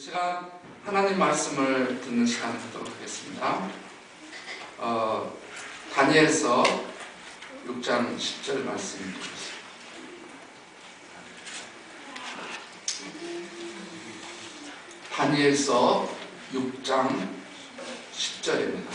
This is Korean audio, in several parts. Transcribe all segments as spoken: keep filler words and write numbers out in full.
시간 하나님 말씀을 듣는 시간을 갖도록 하겠습니다. 어, 다니엘서 육 장 십 절 말씀 드리겠습니다. 다니엘서 육 장 십 절입니다.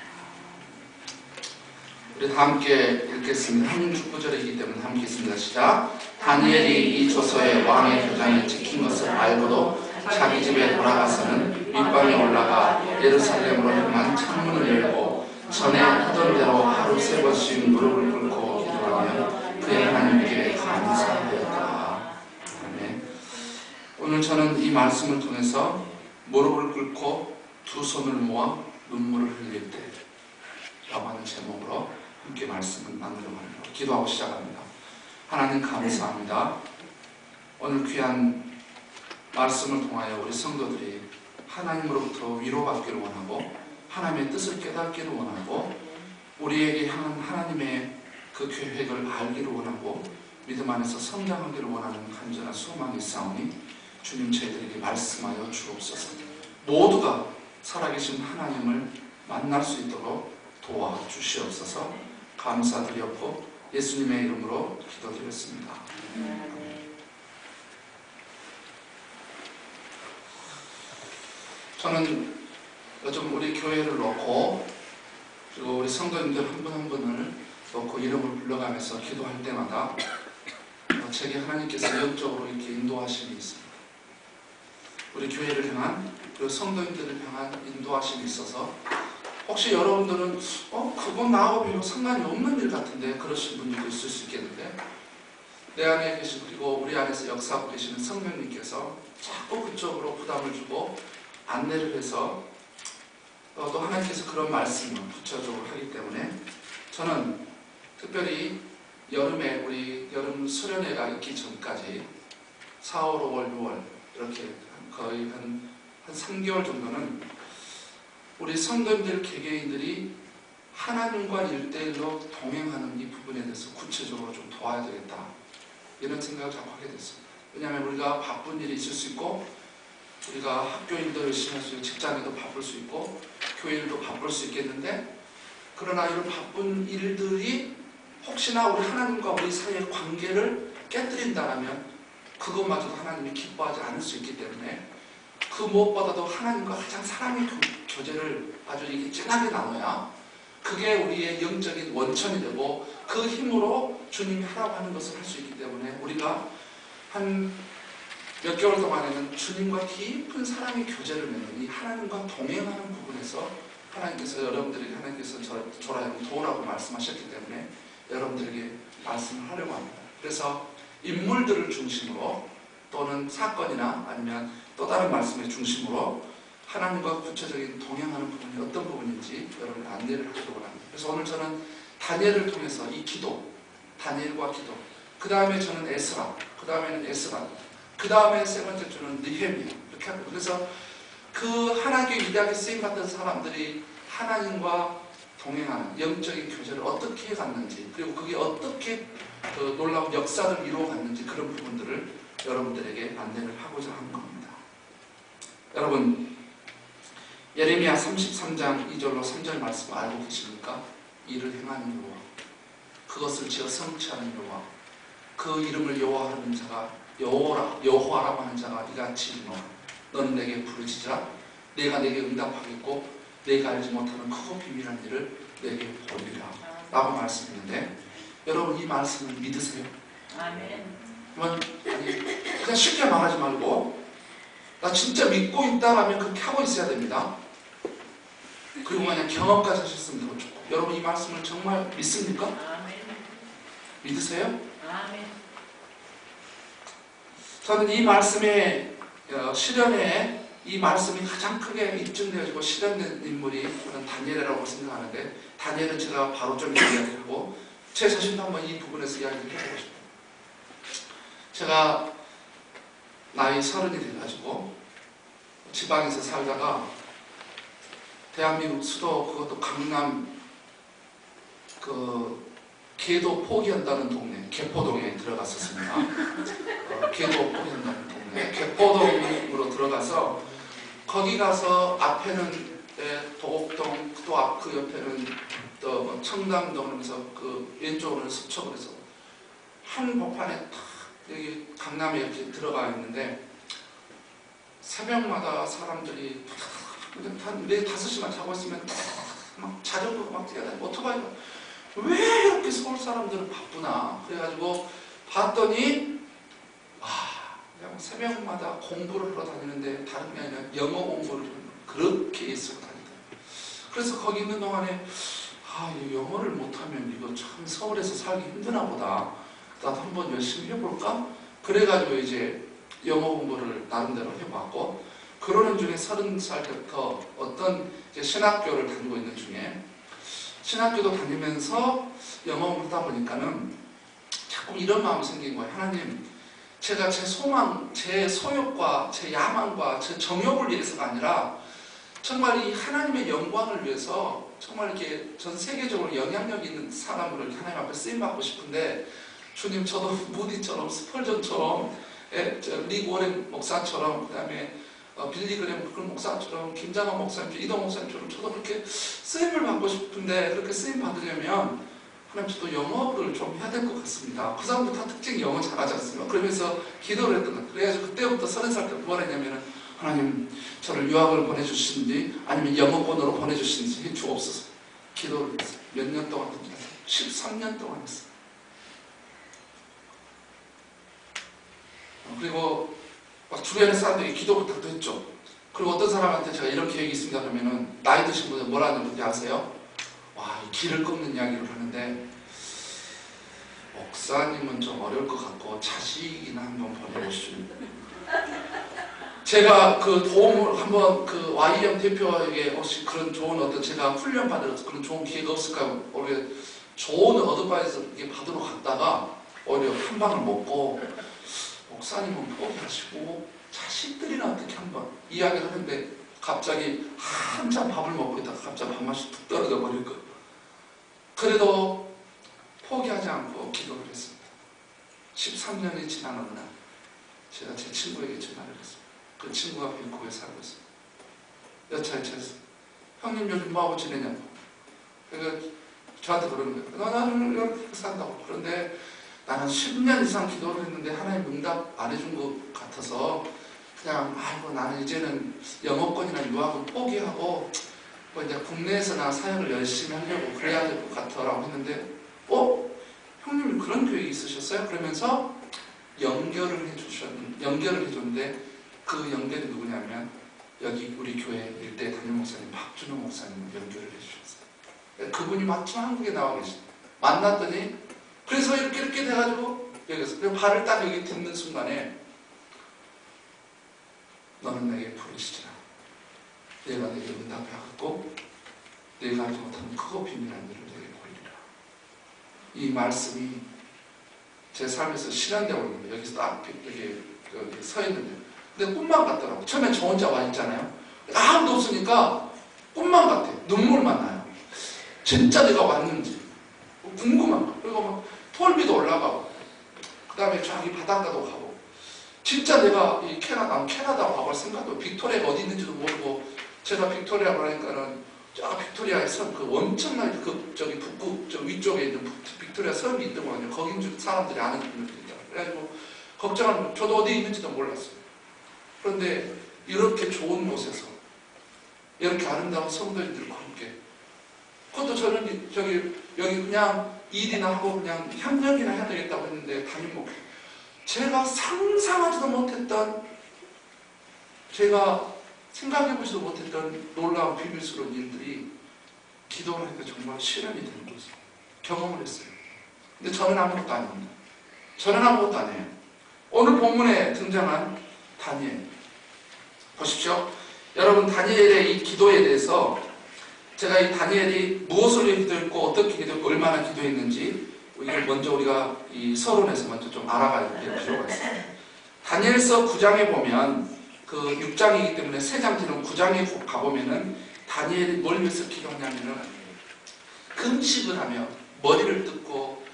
우리 다 함께 읽겠습니다. 한문주 구절이기 때문에 함께 읽습니다. 시작. 다니엘이 이 조서에 왕의 교장에 찍힌 것을 알고도 자기 집에 돌아가서는 윗방에 올라가 예루살렘으로 향한 창문을 열고 전에 하던 대로 하루 세 번씩 무릎을 꿇고 기도하며 그의 하나님께 감사하였다. 아멘. 오늘 저는 이 말씀을 통해서 무릎을 꿇고 두 손을 모아 눈물을 흘릴 때 라고 하는 제목으로 함께 말씀을 나누려고 합니다. 기도하고 시작합니다. 하나님 감사합니다. 오늘 귀한 말씀을 통하여 우리 성도들이 하나님으로부터 위로받기를 원하고 하나님의 뜻을 깨닫기를 원하고 우리에게 향한 하나님의 그 계획을 알기를 원하고 믿음 안에서 성장하기를 원하는 간절한 소망이 있사오니 주님 저희들에게 말씀하여 주옵소서. 모두가 살아계신 하나님을 만날 수 있도록 도와주시옵소서. 감사드렸고 예수님의 이름으로 기도드렸습니다. 저는 요즘 우리 교회를 놓고 그리고 우리 성도님들 한 분 한 분을 놓고 이름을 불러가면서 기도할 때마다 제게 하나님께서 영적으로 이렇게 인도하심이 있습니다. 우리 교회를 향한 그리고 성도님들을 향한 인도하심이 있어서 혹시 여러분들은 어? 그건 나하고 별로 상관이 없는 일 같은데 그러신 분들도 있을 수 있겠는데 내 안에 계신 그리고 우리 안에서 역사하고 계시는 성령님께서 자꾸 그쪽으로 부담을 주고 안내를 해서 또 하나님께서 그런 말씀을 구체적으로 하기 때문에 저는 특별히 여름에 우리 여름 수련회가 있기 전까지 사월, 오월, 유월 이렇게 거의 한, 한 삼 개월 정도는 우리 성도님들 개개인들이 하나님과 일대일로 동행하는 이 부분에 대해서 구체적으로 좀 도와야 되겠다 이런 생각을 자꾸 하게 됐습니다. 왜냐하면 우리가 바쁜 일이 있을 수 있고 우리가 학교 일도 열심히 할 수 있고 직장에도 바쁠 수 있고 교회 일도 바쁠 수 있겠는데 그러나 이런 바쁜 일들이 혹시나 우리 하나님과 우리 사이의 관계를 깨뜨린다면 그것마저도 하나님이 기뻐하지 않을 수 있기 때문에 그 무엇보다도 하나님과 가장 사랑의 교제를 아주 이게 진하게 나눠야 그게 우리의 영적인 원천이 되고 그 힘으로 주님이 하라고 하는 것을 할 수 있기 때문에 우리가 한 몇 개월 동안에는 주님과 깊은 사랑의 교제를 맺는 이 하나님과 동행하는 부분에서 하나님께서 여러분들에게 하나님께서 저라 도우라고 말씀하셨기 때문에 여러분들에게 말씀을 하려고 합니다. 그래서 인물들을 중심으로 또는 사건이나 아니면 또 다른 말씀의 중심으로 하나님과 구체적인 동행하는 부분이 어떤 부분인지 여러분의 안내를 하려고 합니다. 그래서 오늘 저는 다니엘을 통해서 이 기도, 다니엘과 기도, 그 다음에 저는 에스라, 그 다음에는 에스라, 그 다음에 세 번째 주는 느헤미야 이렇게 하고 그래서 그 하나님께 위대하게 쓰임받던 사람들이 하나님과 동행하는 영적인 교제를 어떻게 해갔는지 그리고 그게 어떻게 그 놀라운 역사를 이루어갔는지 그런 부분들을 여러분들에게 안내를 하고자 한 겁니다. 여러분 예레미야 삼십삼 장 이 절로 삼 절 말씀 알고 계십니까? 이를 행하는 여호와 그것을 지어 성취하는 여호와 그 이름을 여호와하는 자가 여호라, 여호와라고 하는 자가 이같이 이르노라 너는 내게 부르짖으라 내가 내게 응답하겠고 내가 알지 못하는 크고 비밀한 일을 내게 보리라 라고 말씀했는데 여러분 이 말씀을 믿으세요? 아멘. 아니, 그냥 쉽게 말하지 말고 나 진짜 믿고 있다라면 그렇게 하고 있어야 됩니다. 그리고 만약 경험까지 하셨으면 더 좋고 여러분 이 말씀을 정말 믿습니까? 아멘. 믿으세요? 아멘. 저는 이 말씀의 실현에 이 말씀이 가장 크게 입증되어지고 실현된 인물이 저는 다니엘이라고 생각하는데 다니엘은 제가 바로 좀 이야기하고 제 자신도 한번 이 부분에서 이야기를 해보고 싶어요. 제가 나이 서른이 돼가지고 지방에서 살다가 대한민국 수도 그것도 강남 그 개도 포기한다는 동네 개포동에 들어갔었습니다. 어, 개도 포기한다는 동네 개포동으로 들어가서 거기 가서 앞에는 예, 도곡동 또 앞 그 옆에는 또 뭐 청담동 하면서 그 왼쪽으로는 서초로 해서 한 복판에 탁 여기 강남에 이렇게 들어가 있는데 새벽마다 사람들이 네 다섯 시만 자고 있으면 막 자전거 막 뛰어다니고 오토바이가 왜 이렇게 서울 사람들은 바쁘나 그래가지고 봤더니 아 그냥 새벽마다 공부를 하러 다니는데 다른 게 아니라 영어 공부를 그렇게 쓰고 다니더라고요. 그래서 거기 있는 동안에 아 이 영어를 못하면 이거 참 서울에서 살기 힘드나 보다 나도 한번 열심히 해볼까? 그래가지고 이제 영어 공부를 나름대로 해봤고 그러는 중에 서른 살 때부터 어떤 이제 신학교를 다니고 있는 중에 신학교도 다니면서 영어 공부를 하다 보니까는 자꾸 이런 마음이 생긴 거예요. 하나님, 제가 제 소망, 제 소욕과 제 야망과 제 정욕을 위해서가 아니라 정말 이 하나님의 영광을 위해서 정말 이렇게 전 세계적으로 영향력 있는 사람으로 하나님 앞에 쓰임받고 싶은데 주님 저도 무디처럼 스펄전처럼 예, 리 워렌 목사처럼 그 다음에 어, 빌리 그램 그런 목사처럼 김장원 목사님, 이동 목사님처럼 저도 그렇게 쓰임을 받고 싶은데 그렇게 쓰임 받으려면 하나님 저도 영어를 좀 해야 될 것 같습니다. 그 사람도 다 특징이 영어 잘하지 않습니까? 그러면서 기도를 했던 것 같아요. 그래가지고 그때부터 서른 살 때 뭐라 했냐면은 하나님 저를 유학을 보내주시는지 아니면 영어권으로 보내주시는지 해 주옵소서 기도를 했어요. 몇 년 동안 했어요. 십삼 년 동안 했어요. 그리고 막 주변의 사람들이 기도 부탁도 했죠. 그리고 어떤 사람한테 제가 이런 계획이 있습니다 그러면은 나이 드신 분들 뭐라 하는지 아세요? 와, 이 길을 꺾는 이야기를 하는데 목사님은 좀 어려울 것 같고 자식이나 한번 보내보시죠. 제가 그 도움을 한번 그 와이엠 대표에게 혹시 그런 좋은 어떤 제가 훈련 받을 그런 좋은 기회가 없을까 오히려 좋은 어드바이스 받으러 갔다가 오히려 한 방을 먹고 목사님은 포기하시고 자식들이나 어떻게 한번 이야기를 하는데 갑자기 한참 밥을 먹고 있다가 갑자기 밥맛이 툭 떨어져 버릴 거예요. 그래도 포기하지 않고 기도를 했습니다. 십삼 년이 지난 어느 날 제가 제 친구에게 전화를 했습니다. 그 친구가 밴쿠버에 살고 있습니다. 여차에 차였어요. 형님 요즘 뭐하고 지내냐고. 그러니까 저한테 그러는 거예요. 나는 이렇게 산다고. 그런데 나는 십 년 이상 기도를 했는데 하나님 응답 안 해준 것 같아서 그냥 아이고 나는 이제는 영어권이나 유학을 포기하고 뭐 이제 국내에서나 사역을 열심히 하려고 그래야 될 것 같아라고 했는데 어? 형님이 그런 계획이 있으셨어요? 그러면서 연결을 해주셨 연결을 해줬는데 그 연결이 누구냐면 여기 우리 교회 일대 담임 목사님 박준호 목사님을 연결을 해주셨어요. 그분이 마침 한국에 나와 계십니다. 만났더니 그래서 이렇게 이렇게 돼가지고 여기서 그리고 발을 딱 여기 딛는 순간에 너는 내게 부르시지라. 내가 내게 응답하였고 내가 알지 못하는 크고 비밀한 일을 내게 보이리라. 이 말씀이 제 삶에서 실현되고 있는 거예요. 여기서 딱 여기, 여기 서 있는데 근데 꿈만 같더라고. 처음엔 저 혼자 와 있잖아요. 아무도 없으니까 꿈만 같아. 눈물만 나요. 진짜 내가 왔는지 궁금한 거. 그리고 막 톨비도 올라가고 그 다음에 저기 바닷가도 가고 진짜 내가 이 캐나다, 캐나다 가볼 생각도 빅토리아가 어디 있는지도 모르고 제가 빅토리아 가니까는 저 빅토리아의 섬, 그 엄청나게 그 저기 북부 저 위쪽에 있는 빅토리아 섬이 있더군요. 거긴 줄 사람들이 아는 분들이잖아요. 그래가지고 걱정하는 저도 어디 있는지도 몰랐어요. 그런데 이렇게 좋은 곳에서 이렇게 아름다운 성도님들과 함께 그것도 저는 저기 여기 그냥 일이나 하고 그냥 협력이나 해야 되겠다고 했는데 담임 목회 제가 상상하지도 못했던 제가 생각해보지도 못했던 놀라운 비밀스러운 일들이 기도를 하니까 정말 실현이 되는 거죠. 경험을 했어요. 근데 저는 아무것도 아닙니다. 저는 아무것도 아니에요. 오늘 본문에 등장한 다니엘 보십시오. 여러분 다니엘의 이 기도에 대해서 제가 이 다니엘이 무엇을 위해 기도했고 어떻게 기도했고 얼마나 기도했는지 이걸 먼저 우리가 이 서론에서 먼저 좀 알아가야 될 필요가 있습니다. 다니엘서 구 장에 보면 그 육 장이기 때문에 세 장 뒤는 구 장에 가보면은 다니엘이 뭘 위해서 기도하냐면은 금식을 하며 머리를 뜯고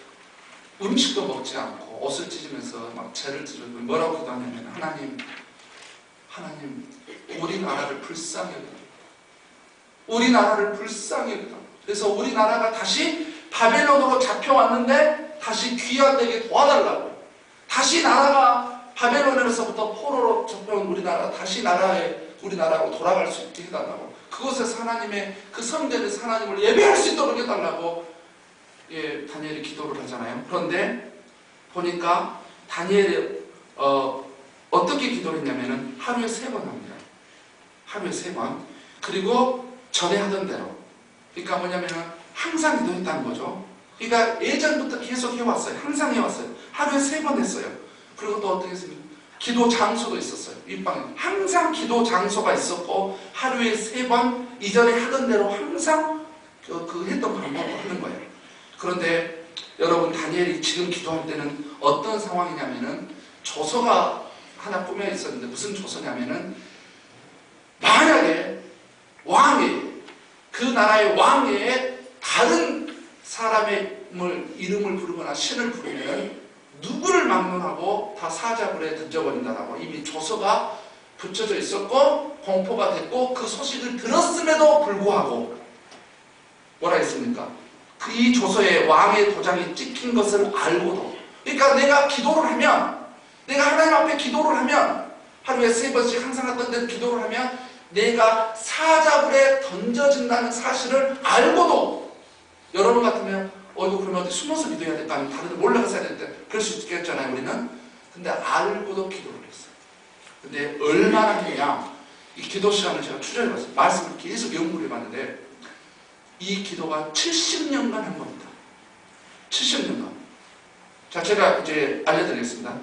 음식도 먹지 않고 옷을 찢으면서 막 죄를 지르고 뭐라고 기도하냐면 하나님 하나님 우리나라를 불쌍히 여기다. 우리나라를 불쌍히 여기다. 그래서 우리나라가 다시 바벨론으로 잡혀왔는데 다시 귀환되게 도와달라고. 다시 나라가 바벨론에서부터 포로로 잡혀온 우리나라가 다시 나라에 우리나라로 돌아갈 수 있게 해달라고. 그곳에서 하나님의 그 성전에서 하나님을 예배할 수 있도록 해달라고 예, 다니엘이 기도를 하잖아요. 그런데 보니까 다니엘이 어, 어떻게 기도를 했냐면은 하루에 세 번 합니다. 하루에 세 번. 그리고 전에 하던 대로. 그러니까 뭐냐면은 항상 기도했다는 거죠. 그러니까 예전부터 계속 해왔어요. 항상 해왔어요. 하루에 세 번 했어요. 그리고 또 어떻게 했습니까? 기도 장소도 있었어요. 윗방에 항상 기도 장소가 있었고 하루에 세 번 이전에 하던 대로 항상 그, 그 했던 방법으로 하는 거예요. 그런데 여러분 다니엘이 지금 기도할 때는 어떤 상황이냐면은 조서가 하나 꾸며 있었는데 무슨 조서냐면은 만약에 왕이 그 나라의 왕의 다른 사람의 이름을 부르거나 신을 부르면 누구를 막론하고 다 사자굴에 던져버린다라고 이미 조서가 붙여져 있었고 공포가 됐고 그 소식을 들었음에도 불구하고 뭐라 했습니까? 그 이 조서에 왕의 도장이 찍힌 것을 알고도 그러니까 내가 기도를 하면 내가 하나님 앞에 기도를 하면 하루에 세 번씩 항상 하던 대로 기도를 하면 내가 사자굴에 던져진다는 사실을 알고도 여러분 같으면 어 이거 그러면 어디 숨어서 기도해야 될까 아니면 다른 데 몰라가서 해야 될 때 그럴 수 있겠잖아요 우리는. 근데 알고도 기도를 했어요. 근데 얼마나 했냐 이 기도 시간을 제가 추적해봤어요. 말씀을 계속 연구를 해봤는데 이 기도가 칠십 년간 한 겁니다. 칠십 년간. 자 제가 이제 알려드리겠습니다.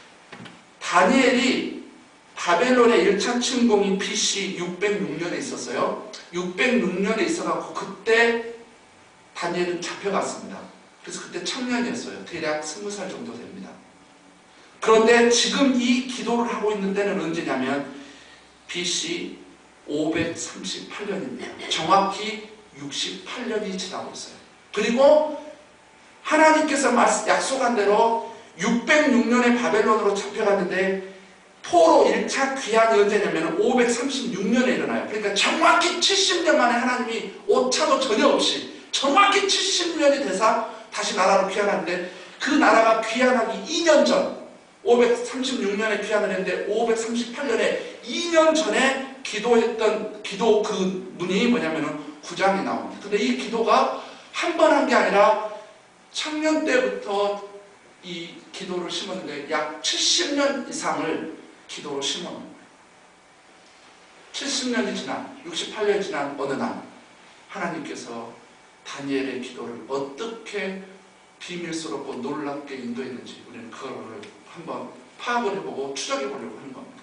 다니엘이 바벨론의 일 차 침공이 비씨 육백육 년에 있었어요. 육백육 년에 있어갖고 그때 다니엘은 잡혀갔습니다. 그래서 그때 청년이었어요. 대략 스무 살 정도 됩니다. 그런데 지금 이 기도를 하고 있는 때는 언제냐면 비씨 오백삼십팔 년입니다. 정확히 육십팔 년이 지나고 있어요. 그리고 하나님께서 약속한 대로 육백육 년에 바벨론으로 잡혀갔는데 포로 일 차 귀환이 언제냐면 오백삼십육 년에 일어나요. 그러니까 정확히 칠십 년 만에 하나님이 오차도 전혀 없이 정확히 칠십 년이 돼서 다시 나라로 귀환하는데 그 나라가 귀환하기 이 년 전 오백삼십육 년에 귀환을 했는데 오백삼십팔 년에 이 년 전에 기도했던 기도 그 문이 뭐냐면은 구 장이 나옵니다. 근데 이 기도가 한 번 한 게 아니라 청년 때부터 이 기도를 심었는데 약 칠십 년 이상을 기도로 심어놓은 거예요. 칠십 년이 지난 육십팔 년이 지난 어느 날 하나님께서 다니엘의 기도를 어떻게 비밀스럽고 놀랍게 인도했는지 우리는 그거를 한번 파악을 해보고 추적해보려고 하는 겁니다.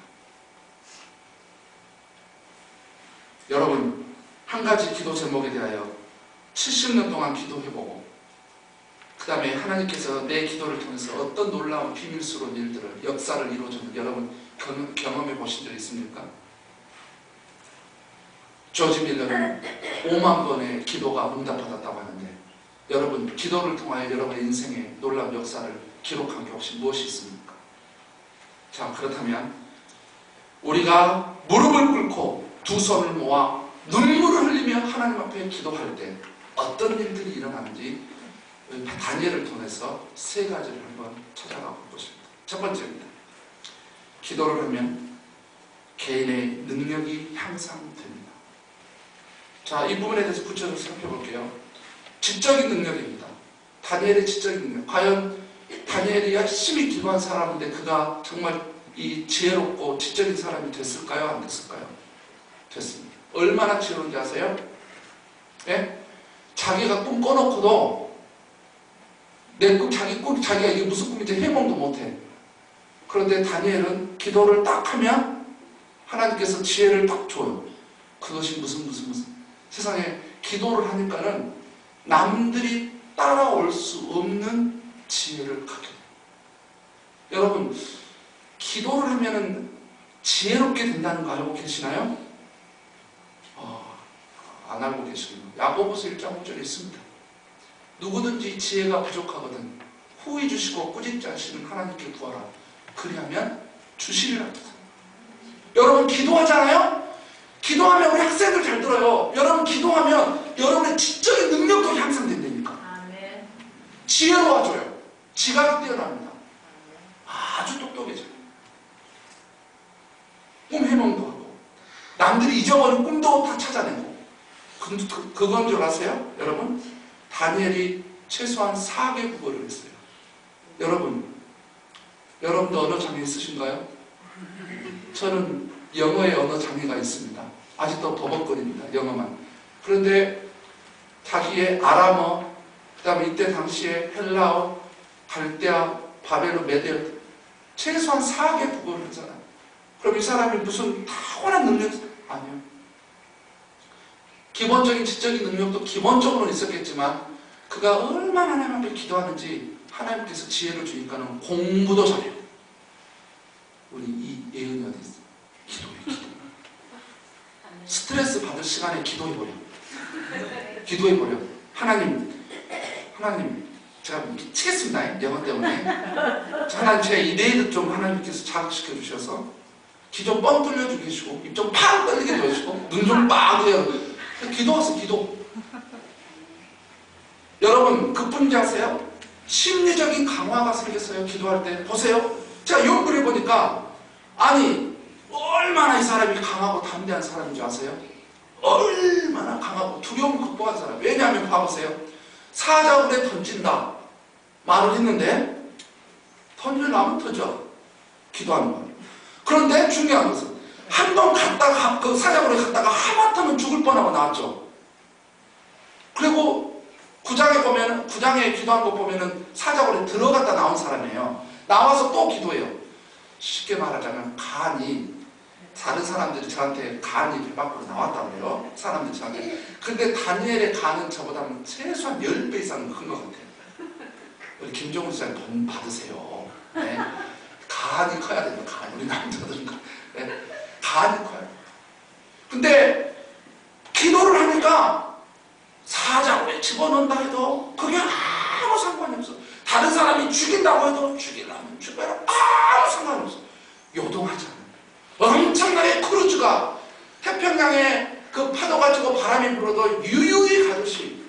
여러분 한 가지 기도 제목에 대하여 칠십 년 동안 기도해보고 그 다음에 하나님께서 내 기도를 통해서 어떤 놀라운 비밀스러운 일들을 역사를 이루어주는 여러분 경험, 경험해 보신 적 있습니까? 조지 밀러는 오만 번의 기도가 응답받았다고 하는데 여러분 기도를 통하여 여러분의 인생에 놀라운 역사를 기록한 게 혹시 무엇이 있습니까? 자 그렇다면 우리가 무릎을 꿇고 두 손을 모아 눈물을 흘리며 하나님 앞에 기도할 때 어떤 일들이 일어나는지 다니엘을 통해서 세 가지를 한번 찾아가 볼 것입니다. 첫 번째입니다. 기도를 하면 개인의 능력이 향상됩니다. 자, 이 부분에 대해서 구체적으로 살펴볼게요. 지적인 능력입니다. 다니엘의 지적인 능력. 과연 다니엘이 열심히 기도한 사람인데 그가 정말 이 지혜롭고 지적인 사람이 됐을까요? 안 됐을까요? 됐습니다. 얼마나 지혜로운지 아세요? 예? 자기가 꿈 꿔놓고도 내 꿈, 자기 꿈, 자기가 이게 무슨 꿈인지 해몽도 못해. 그런데 다니엘은 기도를 딱 하면 하나님께서 지혜를 딱 줘요. 그것이 무슨 무슨 무슨 세상에 기도를 하니까는 남들이 따라올 수 없는 지혜를 갖게 돼요. 여러분 기도를 하면은 지혜롭게 된다는 거 알고 계시나요? 어, 안 알고 계시군요. 야고보서 일 장 오 절에 있습니다. 누구든지 지혜가 부족하거든 후히 주시고 꾸짖지 않으시는 하나님께 구하라. 그리하면 주시리라. 여러분 기도하잖아요? 기도하면 우리 학생들 잘 들어요. 여러분 기도하면 여러분의 지적인 능력도 향상된다니까. 아멘. 지혜로워져요. 지각이 뛰어납니다. 아주 똑똑해져요. 꿈 해몽도 하고 남들이 잊어버린 꿈도 다 찾아내고. 그, 그, 그건 줄 아세요? 여러분 다니엘이 최소한 네 개 국어를 했어요. 여러분 여러분도 언어 장애 있으신가요? 저는 영어에 언어 장애가 있습니다. 아직도 버벅거립니다. 영어만. 그런데 자기의 아람어, 그 다음에 이때 당시에 헬라어, 갈대아, 바벨론, 메데어 최소한 네 개 국어를 하잖아요. 그럼 이 사람이 무슨 탁월한 능력이 아니요. 기본적인 지적인 능력도 기본적으로 있었겠지만 그가 얼마나 하나님 앞에 기도하는지 하나님께서 지혜를 주니까는 공부도 잘해요. 우리 이 예은이 어디 있어? 기도해, 기도. 스트레스 받을 시간에 기도해버려. 기도해버려. 하나님, 하나님, 제가 미치겠습니다. 영어 때문에. 하나님, 제 이데이를 좀 하나님께서 자극시켜 주셔서 귀 좀 뻥 뚫려주게 해주시고 입 좀 팍 떨리게 해주시고 눈 좀 빡 뜨여. 기도하세요, 기도. 여러분, 그뿐이지 아세요? 심리적인 강화가 생겼어요. 기도할 때. 보세요. 제가 연구를 해보니까 아니 얼마나 이 사람이 강하고 담대한 사람인 줄 아세요? 얼마나 강하고 두려움을 극복한 사람. 왜냐하면 봐보세요. 사자굴에 던진다 말을 했는데 던지려면 던져. 기도하는 거예요. 그런데 중요한 것은 한 번 갔다가 그 사자굴에 갔다가 하마터면 죽을 뻔하고 나왔죠. 그리고 구장에 보면 구장에 기도한 거 보면은 사자굴에 들어갔다 나온 사람이에요. 나와서 또 기도해요. 쉽게 말하자면 간이 다른 사람들이 저한테 간이 배 밖으로 나왔다고 해요. 사람들이 저한테. 근데 다니엘의 간은 저보다는 최소한 십 배 이상 큰 것 같아요. 우리 김종훈 씨한테 돈 받으세요. 네. 간이 커야 돼요. 간. 우리 남자들은 네. 간이 커요. 근데 기도를 하니까 사자굴에 집어넣는다 해도 그게 아무 상관이 없어. 다른 사람이 죽인다고 해도 죽이려면 죽여라. 아무 상관이 없어. 요동하지 않아요. 엄청나게 크루즈가 태평양에 그 파도가 치고 바람이 불어도 유유히 가듯이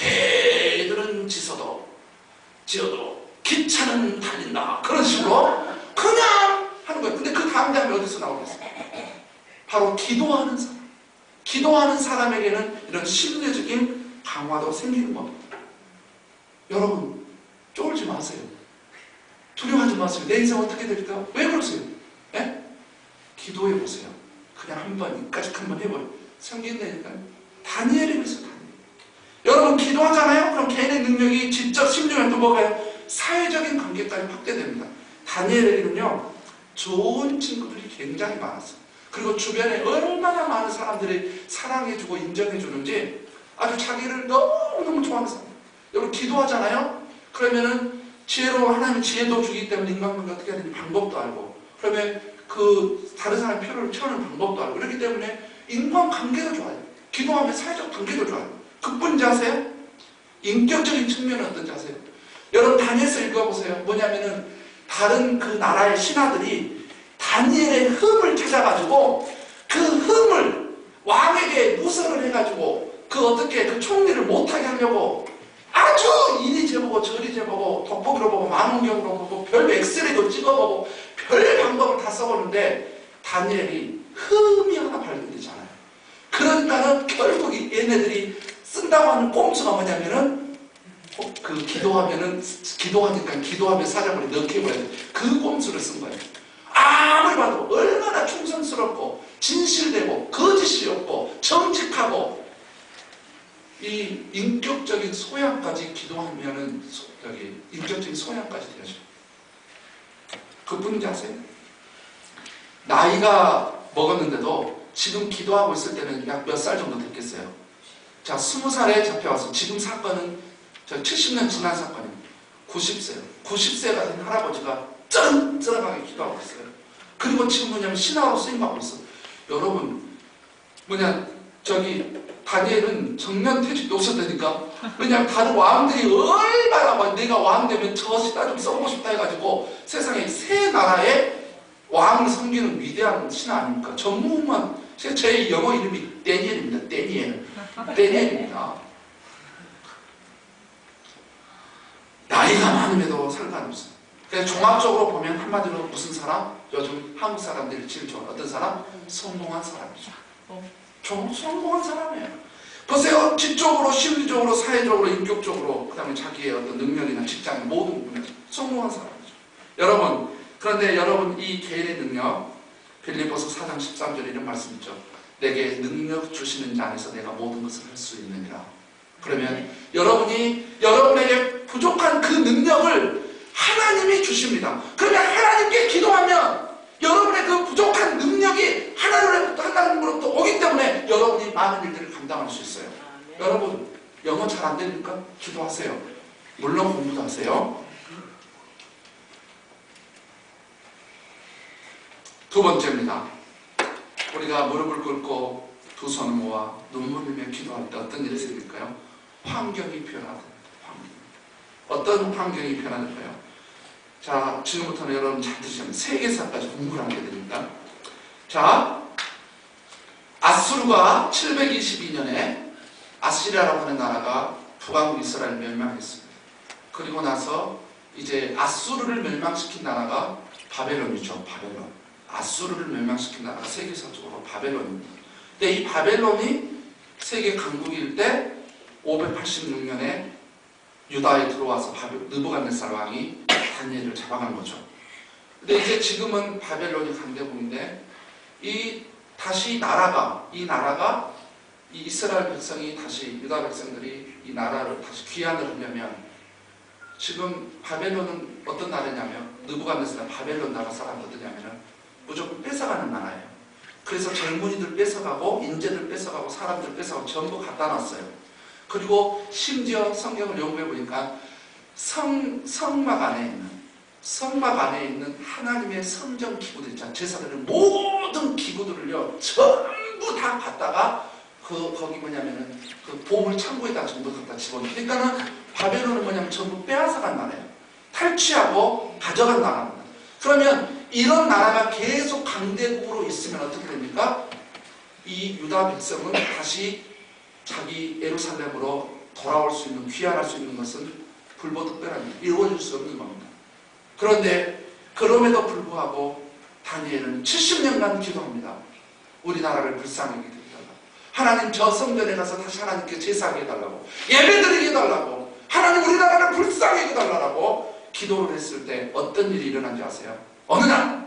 개들은 짖어도 지어도 기차는 달린다. 그런 식으로 그냥 하는 거예요. 근데 그 다음 다음에 어디서 나오겠어요? 바로 기도하는 사람. 기도하는 사람에게는 이런 심리적인 강화도 생기는 겁니다. 여러분 쫄지 마세요. 두려워하지 마세요. 내 인생 어떻게 될까? 왜 그러세요? 예? 기도해 보세요. 그냥 한번 이까지 한번 해봐요. 생긴다니까요. 다니엘이 그래서 다니엘. 여러분 기도하잖아요. 그럼 개인의 능력이 지적 심리활동 뭐가요? 사회적인 관계까지 확대됩니다. 다니엘에게는요 좋은 친구들이 굉장히 많았어요. 그리고 주변에 얼마나 많은 사람들이 사랑해주고 인정해주는지 아주 자기를 너무너무 좋아하는 사람. 여러분 기도하잖아요. 그러면은 지혜로 하나님의 지혜도 주기 때문에 인간관계 어떻게 해야 되는지 방법도 알고, 그러면 그 다른 사람의 필요를 채우는 방법도 알고, 그렇기 때문에 인간관계도 좋아요. 기도하면 사회적 관계도 좋아요. 그뿐인지 아세요? 인격적인 측면은 어떤지 아세요? 여러분 다니엘서 읽어보세요. 뭐냐면은 다른 그 나라의 신하들이 다니엘의 흠을 찾아가지고 그 흠을 왕에게 무서를 해가지고 그 어떻게 그 총리를 못하게 하려고 아주 이리 재보고 저리 재보고 돋보기로 보고 망원경으로 보고 별 엑스레이도 찍어보고 별 방법을 다 써보는데 다니엘이 흠이 하나 발견되잖아요. 그러니까는 결국 얘네들이 쓴다고 하는 꼼수가 뭐냐면은 그 기도하면은 기도하니까 기도하면 사자굴에 넣게 해버려야 돼. 그 꼼수를 쓴 거예요. 아무리 봐도 얼마나 충성스럽고 진실되고 거짓이 없고 정직하고 이 인격적인 소양까지 기도하면은 여기 인격적인 소양까지 되어져요. 그뿐인지 아세요? 나이가 먹었는데도 지금 기도하고 있을 때는 약 몇 살 정도 됐겠어요? 자, 스무 살에 잡혀와서 지금 사건은 저 칠십 년 지난 사건이에요. 구십 세요. 구십 세가 된 할아버지가 쩌렁쩌렁하게 기도하고 있어요. 그리고 지금 뭐냐면 신하로 쓰임받고 있어. 여러분 뭐냐 저기 다니엘은 정년퇴직도 오셨다니까. 왜냐하면 다른 왕들이 얼마나 막 내가 왕 되면 저 신하 좀 써보고 싶다 해가지고 세상에 세 나라의 왕을 섬기는 위대한 신하 아닙니까? 전무후무한, 제 영어 이름이 데니엘입니다. 데니엘. 데니엘입니다. 나이가 많음에도 상관없어요. 그래서 종합적으로 보면 한마디로 무슨 사람? 요즘 한국 사람들이 제일 좋아하는 어떤 사람? 성공한 사람이죠. 좀 성공한 사람이에요. 보세요. 지적으로, 심리적으로, 사회적으로, 인격적으로, 그 다음에 자기의 어떤 능력이나 직장의 모든 부분에서 성공한 사람이죠. 여러분, 그런데 여러분 이 개인의 능력, 빌립보서 사 장 십삼 절에 이런 말씀 있죠. 내게 능력 주시는 자 안에서 내가 모든 것을 할 수 있느니라. 그러면 여러분이 여러분에게 부족한 그 능력을 하나님이 주십니다. 그러면 하나님께 기도하면 여러분의 그 부족한 능력이 하나님으로부터, 하나님으로부터 오기 때문에 여러분이 많은 일들을 감당할 수 있어요. 아멘. 여러분 영어 잘 안 되니까 기도하세요. 물론 공부도 하세요. 두 번째입니다. 우리가 무릎을 꿇고 두 손을 모아 눈물 흘리며 기도할 때 어떤 일이 생길까요? 환경이 변화됩니다. 환경. 어떤 환경이 변화될까요? 자, 지금부터는 여러분 잘 들으시면 세계사까지 공부를 하게 됩니다. 자, 아수르가 칠백이십이 년에 아시리아라고 하는 나라가 북왕국 이스라엘을 멸망했습니다. 그리고 나서 이제 아수르를 멸망시킨 나라가 바벨론이죠. 바벨론. 아수르를 멸망시킨 나라가 세계사적으로 바벨론입니다. 근데 이 바벨론이 세계 강국일 때 오백팔십육 년에 유다에 들어와서 바벨, 느부갓네살 왕이 다니엘을 잡아간 거죠. 근데 이제 지금은 바벨론이 강대국인데 이 다시 나라가 이 나라가 이 이스라엘 백성이 다시 유다 백성들이 이 나라를 다시 귀환을 하려면 지금 바벨론은 어떤 나라냐면 느부갓네살 바벨론 나라 사람 어떠냐면은 무조건 뺏어가는 나라예요. 그래서 젊은이들 뺏어가고 인재들 뺏어가고 사람들 뺏어가고 전부 갖다 놨어요. 그리고 심지어 성경을 연구해 보니까 성, 성막 안에 있는 성막 안에 있는 하나님의 성전 기구들 있잖아요. 제사들의 모든 기구들을요 전부 다 갖다가 그 거기 뭐냐면은 그 보물 창고에다 전부 갖다 집어넣어. 그러니까는 바벨론은 뭐냐면 전부 빼앗아간 나라예요. 탈취하고 가져간 나라입니다. 그러면 이런 나라가 계속 강대국으로 있으면 어떻게 됩니까? 이 유다 백성은 다시 자기 예루살렘으로 돌아올 수 있는, 귀환할 수 있는 것은 불보듯변합니다. 이루어질 수 없는 겁니다. 그런데 그럼에도 불구하고 다니엘은 칠십 년간 기도합니다. 우리나라를 불쌍하게 해달라고. 하나님 저 성전에 가서 다시 하나님께 제사하게 해달라고. 예배드리게 해달라고. 하나님 우리나라를 불쌍하게 해달라고 기도를 했을 때 어떤 일이 일어난지 아세요? 어느 날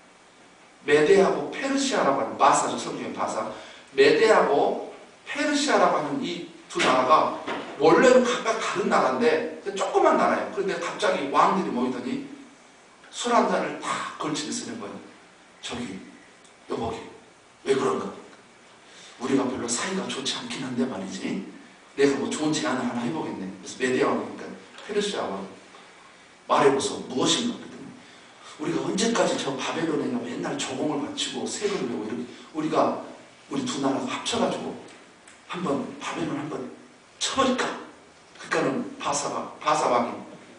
메데하고 페르시아라고 하는 바사죠. 성경의 바사. 메데하고 페르시아라고 하는 이 두 나라가 원래는 각각 다른 나라인데 조그만 나라예요. 그런데 갑자기 왕들이 모이더니 술 한 잔을 다 걸치게 쓰는 거예요. 저기 여보기 왜 그런가? 우리가 별로 사이가 좋지 않긴 한데 말이지. 내가 뭐 좋은 제안을 하나 해보겠네. 그래서 메데아 왕이니까 페르시아 왕 말해보소. 무엇인가? 그랬더니 우리가 언제까지 저 바벨론에 맨날 조공을 바치고 세금을 내고 이렇게 우리가 우리 두 나라가 합쳐가지고 한번 바벨론 한번 쳐버릴까? 그러니까는 바사가 바사왕이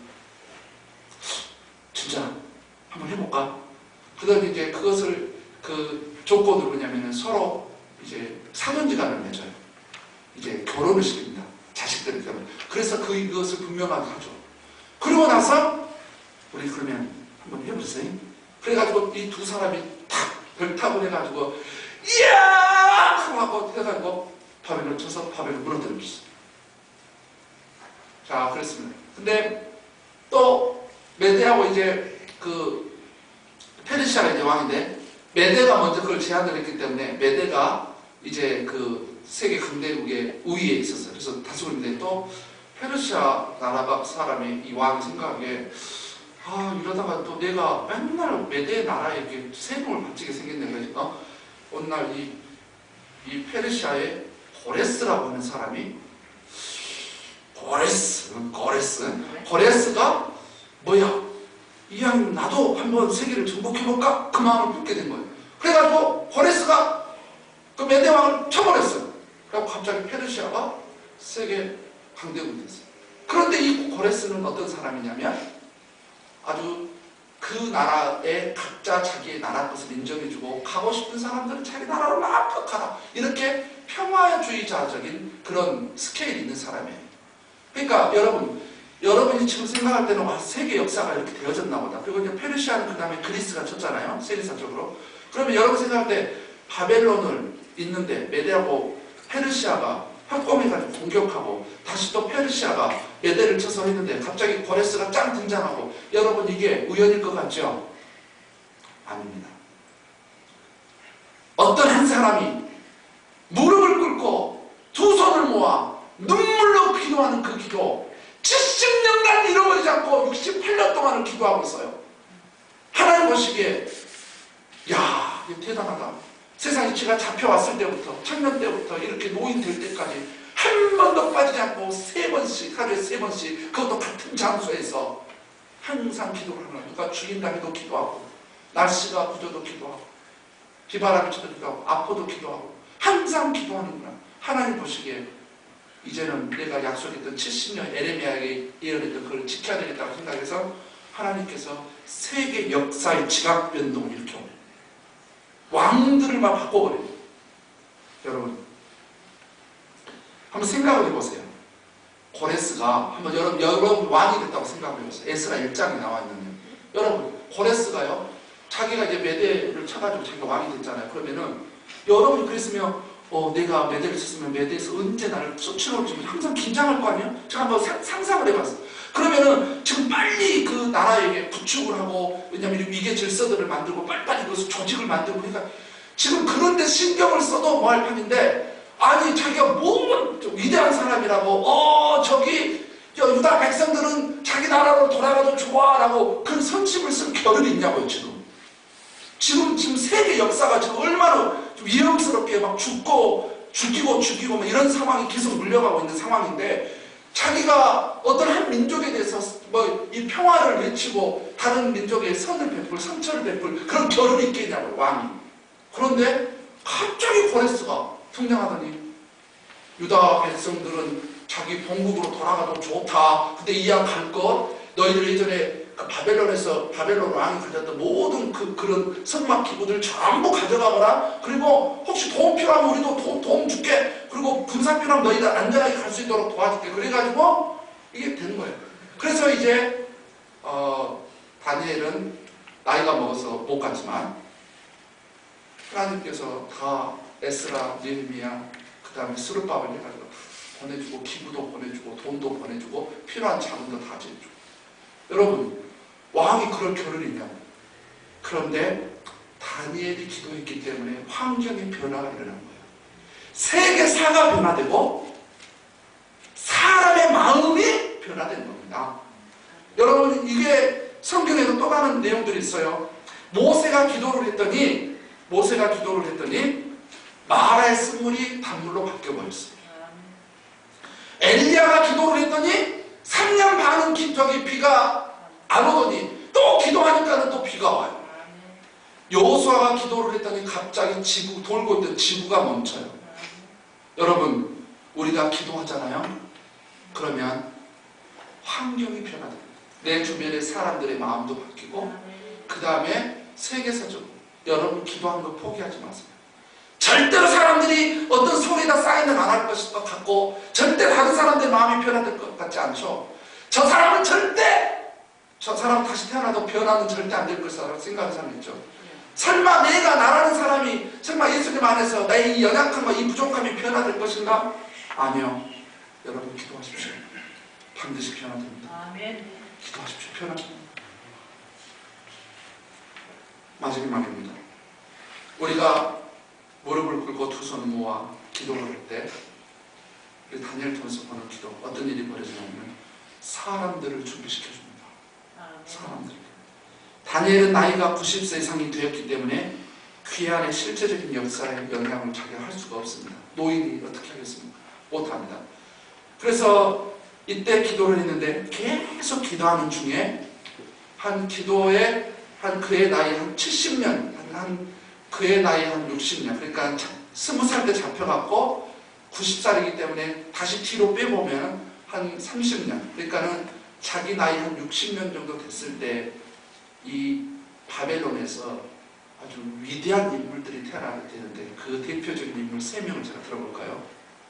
진짜 한번 해볼까? 그다음에 이제 그것을 그 조건으로 뭐냐면은 서로 이제 사돈지간을 맺어요. 이제 결혼을 시킵니다. 자식들을 결혼. 그래서 그 이것을 분명하게 하죠. 그러고 나서 우리 그러면 한번 해보세요. 그래가지고 이 두 사람이 탁 별탑을 해가지고 이야 하고 해가지고 바벨론 쳐서 바벨론 무너뜨렸어요. 자, 그랬습니다. 근데 또 메데하고 이제 그 페르시아가 이제 왕인데 메데가 먼저 그걸 제안을 했기 때문에 메데가 이제 그 세계 강대국의 우위에 있었어요. 그래서 다스리는데 또 페르시아 나라가 사람이 이 왕이 생각하기에 아 이러다가 또 내가 맨날 메데 나라에 이렇게 세금을 바치게 생겼네. 그래서 어? 어느 날 이 이 페르시아의 고레스라고 하는 사람이 고레스, 고레스, 고레스가 뭐야? 이 양 나도 한번 세계를 정복해볼까? 그 마음을 품게 된 거예요. 그래가지고 고레스가 그 메데 왕을 쳐버렸어요. 그래서 갑자기 페르시아가 세계 강대국이 됐어요. 그런데 이 고레스는 어떤 사람이냐면 아주 그 나라에 각자 자기의 나라 것을 인정해주고 가고 싶은 사람들은 자기 나라로 마음껏 가라. 이렇게 평화주의자적인 그런 스케일이 있는 사람이에요. 그러니까 여러분, 여러분이 지금 생각할 때는 와, 세계 역사가 이렇게 되어졌나 보다. 그리고 이제 페르시아는 그 다음에 그리스가 쳤잖아요. 세계사적으로. 그러면 여러분 생각할 때 바벨론을 있는데 메대하고 페르시아가 합공해가지고 공격하고 다시 또 페르시아가 메대를 쳐서 했는데 갑자기 고레스가 짱 등장하고 여러분 이게 우연일 것 같죠? 아닙니다. 어떤 한 사람이 무릎을 꿇고 두 손을 모아 눈물로 기도하는 그 기도 칠십 년간 잃어버리지 않고 육십팔 년 동안을 기도하고 있어요. 하나님 보시기에 야, 이거 대단하다. 세상에 제가 잡혀왔을 때부터 청년 때부터 이렇게 노인 될 때까지 한 번도 빠지지 않고 세 번씩 하루에 세 번씩 그것도 같은 장소에서 항상 기도를 하는 거예요. 누가 죽인다 해도 기도하고 날씨가 굳어도 기도하고 비바람이 쳐도 기도하고 아파도 기도하고 항상 기도하는구나. 하나님 보시기에 이제는 내가 약속했던 칠십 년 에레미야에게 예언했던 그걸 지켜야 되겠다고 생각해서 하나님께서 세계 역사의 지각 변동을 일으켜버려요. 왕들을 막 바꿔버려요. 여러분 한번 생각을 해보세요. 고레스가 한번 여러분, 여러분 왕이 됐다고 생각을 해보세요. 에스라 일 장에 나와 있는데 여러분 고레스가요 자기가 이제 메대를 쳐가지고 자기가 왕이 됐잖아요. 그러면은 여러분이 그랬으면 어, 내가 메대를 쳤으면 메대에서 언제 나를 쫓아올지 항상 긴장할 거 아니에요? 제가 한번 상, 상상을 해봤어요. 그러면은 지금 빨리 그 나라에게 구축을 하고 왜냐면 위계 질서들을 만들고 빨리빨리 그것을 조직을 만들고 그러니까 지금 그런데 신경을 써도 뭐 할 판인데 아니 자기가 뭐 위대한 사람이라고 어 저기 유다 백성들은 자기 나라로 돌아가도 좋아라고 그런 선심을 쓸 겨를이 있냐고요. 지금 지금 지금 세계 역사가 지금 얼마나 위험스럽게 막 죽고 죽이고 죽이고 막 이런 상황이 계속 물려가고 있는 상황인데 자기가 어떤 한 민족에 대해서 뭐 이 평화를 외치고 다른 민족에 선을 베풀 상처를 베풀 그런 겨를이 있겠냐고요. 왕이. 그런데 갑자기 고레스가 등장하더니 유다 백성들은 자기 본국으로 돌아가도 좋다. 근데 이왕 갈 것 너희들 예전에 그 바벨론에서 바벨론 왕이 가졌던 모든 그 그런 성막 기구들 전부 가져가거라. 그리고 혹시 도움 필요하면 우리도 도, 도움 줄게. 그리고 군사 필요하면 너희들 안전하게 갈 수 있도록 도와줄게. 그래가지고 이게 된 거예요. 그래서 이제 어, 다니엘은 나이가 먹어서 못 갔지만 하나님께서 다 에스라, 느헤미야 그 다음에 스룹바벨 해가지고 보내주고 기부도 보내주고 돈도 보내주고 필요한 자금도 다 제주고 여러분 왕이 그럴 겨를이 있냐고. 그런데 다니엘이 기도했기 때문에 환경의 변화가 일어난 거예요. 세계사가 변화되고 사람의 마음이 변화된 겁니다. 여러분 이게 성경에도 또 다른 내용들이 있어요. 모세가 기도를 했더니 모세가 기도를 했더니 마라의 쓴물이 단물로 바뀌어버렸어요. 엘리야가 기도를 했더니 삼 년 반은 저기 비가 안 오더니 또 기도하니까는 또 비가 와요. 여호수아가 기도를 했더니 갑자기 지구 돌고 있던 지구가 멈춰요. 여러분 우리가 기도하잖아요. 그러면 환경이 변화됩니다. 내 주변의 사람들의 마음도 바뀌고 그 다음에 세계사적으로 여러분 기도하는 거 포기하지 마세요. 절대로 사람들이 어떤 소리나 사인을 안 할 것일 것 같고 절대 다른 사람들의 마음이 변화될 것 같지 않죠. 저 사람은 절대 저 사람 다시 태어나도 변화는 절대 안 될 것이라고 생각하는 사람 있죠. 설마 내가 나라는 사람이 설마 예수님 안에서 나의 이 연약함과 이 부족함이 변화될 것인가? 아니요. 여러분 기도하십시오. 반드시 변화됩니다. 아멘. 기도하십시오. 변화됩니다. 마지막입니다. 우리가 무릎을 꿇고 두 손 모아 기도를 할 때 우리 다니엘 통해서 보는 기도 어떤 일이 벌어지냐면 사람들을 준비시켜줍니다. 사람들. 다니엘은 나이가 구십 세 이상이 되었기 때문에 귀환의 실제적인 역사에 영향을 자기가 할 수가 없습니다. 노인이 어떻게 하겠습니까? 못합니다. 그래서 이때 기도를 했는데 계속 기도하는 중에 한 기도에 한 그의 나이 한 칠십 년, 한, 한 그의 나이 한 육십 년, 그러니까 스무 살 때 잡혀갖고 구십 살이기 때문에 다시 뒤로 빼보면 한 삼십 년, 그러니까는 자기 나이 한 육십 년 정도 됐을 때 이 바벨론에서 아주 위대한 인물들이 태어나게 되는데 그 대표적인 인물 세 명을 제가 들어볼까요?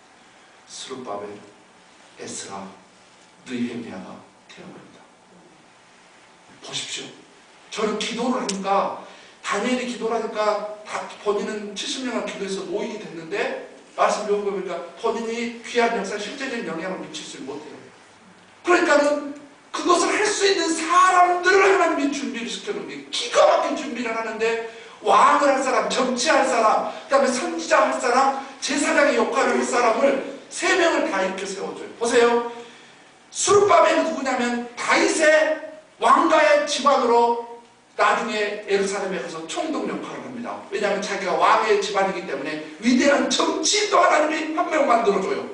스룹바벨, 에스라, 느헤미야가 태어납니다. 보십시오. 저는 기도를 하니까 다니엘이 기도를 하니까 다 본인은 칠십 년간 기도해서 노인이 됐는데 말씀 배워보니까 본인이 귀한 역사에 실제적인 영향을 미치지 못해요. 그러니까는 그것을 할 수 있는 사람들을 하나님이 준비를 시켜놓은 게 기가 막힌 준비를 하는데 왕을 할 사람, 정치할 사람, 그 다음에 선지자 할 사람, 제사장의 역할을 할 사람을 세 명을 다 이렇게 세워줘요. 보세요. 스룹바벨은 누구냐면 다윗의 왕가의 집안으로 나중에 예루살렘에 가서 총독 역할을 합니다. 왜냐하면 자기가 왕의 집안이기 때문에 위대한 정치인도 하나님이 한 명 만들어줘요.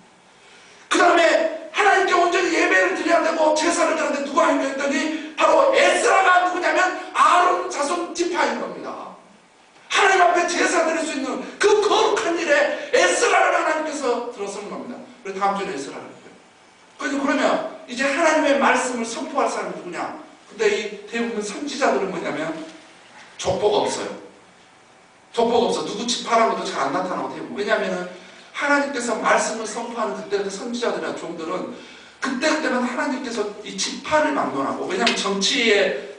그 다음에 하나님께 온전히 예배를 드려야 되고 제사를 드려야 되는데 누가 했냐 했더니 바로 에스라가 누구냐면 아론 자손 지파인 겁니다. 하나님 앞에 제사 드릴 수 있는 그 거룩한 일에 에스라를 하나님께서 들어서는 겁니다. 그래서 다음 주에 에스라를 해요. 그러면 이제 하나님의 말씀을 선포할 사람이 누구냐? 근데 이 대부분 선지자들은 뭐냐면 족보가 없어요. 족보가 없어. 누구 지파라고도 잘 안 나타나고 대부분. 왜냐하면 하나님께서 말씀을 선포하는 그때 선지자들이나 종들은 그때그때는 하나님께서 이 지파를 막론하고, 왜냐하면 정치의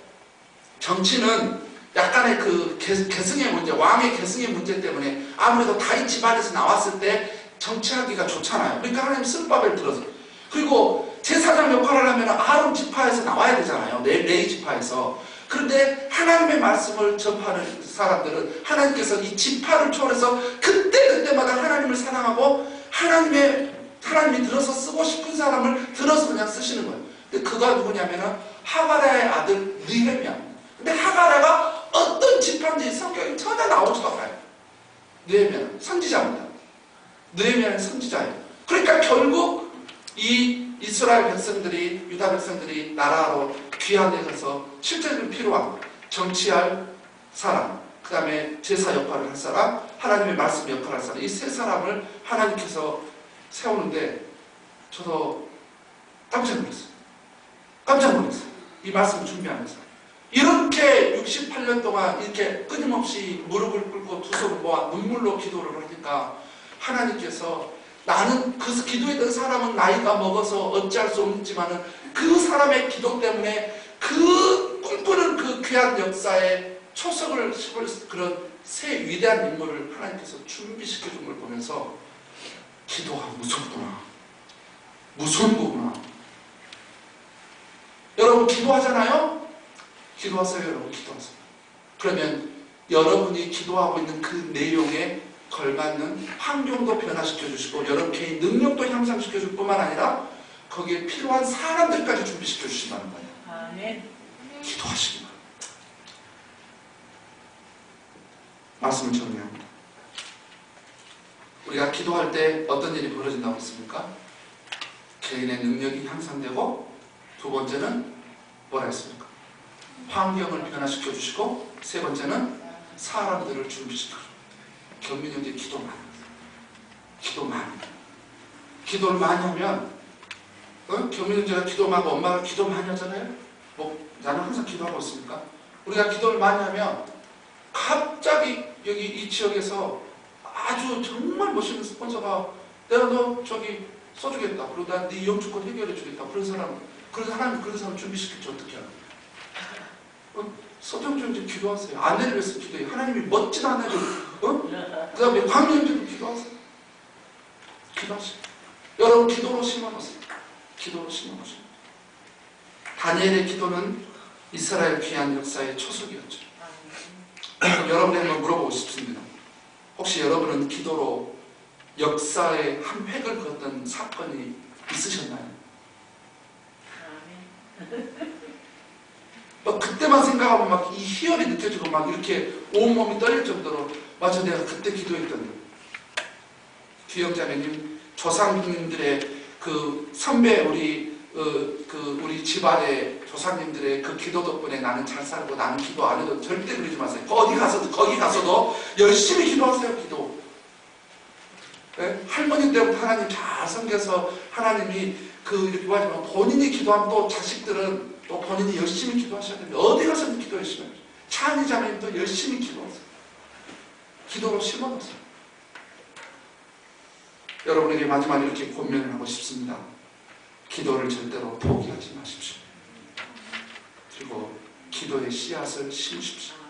정치는 약간의 그 계승의 문제, 왕의 계승의 문제 때문에 아무래도 다윗 집안에서 나왔을 때 정치하기가 좋잖아요. 그러니까 하나님 스룹바벨을 들어서, 그리고 제사장 역할을 하면 아론 지파에서 나와야 되잖아요. 레위 지파에서. 그런데 하나님의 말씀을 전파하는 사람들은 하나님께서 이 지파를 초월해서 그때그때마다 하나님을 사랑하고 하나님의, 하나님이 들어서 쓰고 싶은 사람을 들어서 그냥 쓰시는 거예요. 근데 그가 누구냐면은 하가랴의 아들 느헤미야. 근데 하가랴가 어떤 지파인지 성경에 전혀 나오지도 않아요. 느헤미야는 선지자입니다. 느헤미야는 선지자예요. 그러니까 결국 이 이스라엘 백성들이, 유다 백성들이 나라로 귀한 데 가서 실제로 필요한 정치할 사람, 그 다음에 제사 역할을 할 사람, 하나님의 말씀 역할을 할 사람, 이 세 사람을 하나님께서 세우는데 저도 깜짝 놀랐어요. 깜짝 놀랐어요. 이 말씀을 준비하면서. 이렇게 육십팔 년 동안 이렇게 끊임없이 무릎을 꿇고 두 손을 모아 눈물로 기도를 하니까 하나님께서, 나는 그 기도했던 사람은 나이가 먹어서 어찌할 수 없지만은 그 사람의 기도 때문에 그 꿈꾸는 그 귀한 역사에 초석을 씹을 그런 새 위대한 인물을 하나님께서 준비시켜준 걸 보면서 기도가 무섭구나, 무서운 거구나. 여러분 기도하잖아요? 기도하세요. 여러분 기도하세요. 그러면 여러분이 기도하고 있는 그 내용에 걸맞는 환경도 변화시켜 주시고 여러분 개인 능력도 향상시켜 줄 뿐만 아니라 거기에 필요한 사람들까지 준비시켜 주신다는 거예요. 아멘. 기도하시기 바랍니다. 말씀을 정리합니다. 우리가 기도할 때 어떤 일이 벌어진다고 했습니까? 개인의 능력이 향상되고, 두 번째는 뭐라 했습니까? 환경을 변화시켜 주시고, 세 번째는 사람들을 준비시켜 줍니다. 경민이 형제 기도 많이 해요. 기도 많이 해요. 기도를 많이 하면, 어? 경민이 형제가 기도 많고 엄마가 기도 많이 하잖아요? 뭐 나는 항상 기도하고 있으니까. 우리가 기도를 많이 하면 갑자기 여기 이 지역에서 아주 정말 멋있는 스폰서가 내가 너 저기 써주겠다, 그리고 난 네 영주권 해결해 주겠다, 그런 사람, 그래서 하나님 그런 사람 준비시킬지 어떻게 하는 거야? 어? 서정주 이제 기도하세요. 아내를 위해서 기도해요. 하나님이 멋진 아내를, 어? 그 다음에 광명님도 기도하세요. 기도하세요. 여러분 기도로 심어놓으세요. 기도로 심어놓으세요. 다니엘의 기도는 이스라엘 귀한 역사의 초석이었죠. 여러분에 한번 물어보고 싶습니다. 혹시 여러분은 기도로 역사의 한 획을 그었던 사건이 있으셨나요? 막 그때만 생각하면 막 이 희열이 느껴지고 막 이렇게 온몸이 떨릴 정도로, 맞아, 내가 그때 기도했던 귀영자매님, 조상님들의 그 선배, 우리 어, 그 우리 집안의 조상님들의 그 기도 덕분에 나는 잘 살고 나는 기도 안 해도 절대 그러지 마세요. 어디 가서도 거기 가서도 열심히 기도하세요. 기도. 네? 할머니 때부터 하나님 잘 섬겨서 하나님이 그 이렇게 하지만 본인이 기도하면 또 자식들은 또 본인이 열심히 기도하셔야 됩니다. 어디 가서든 기도 열심히 하세요. 찬이 자매님도 열심히 기도하세요. 기도로 심어놓으세요. 여러분에게 마지막 이렇게 권면을 하고 싶습니다. 기도를 절대로 포기하지 마십시오. 그리고 기도의 씨앗을 심으십시오.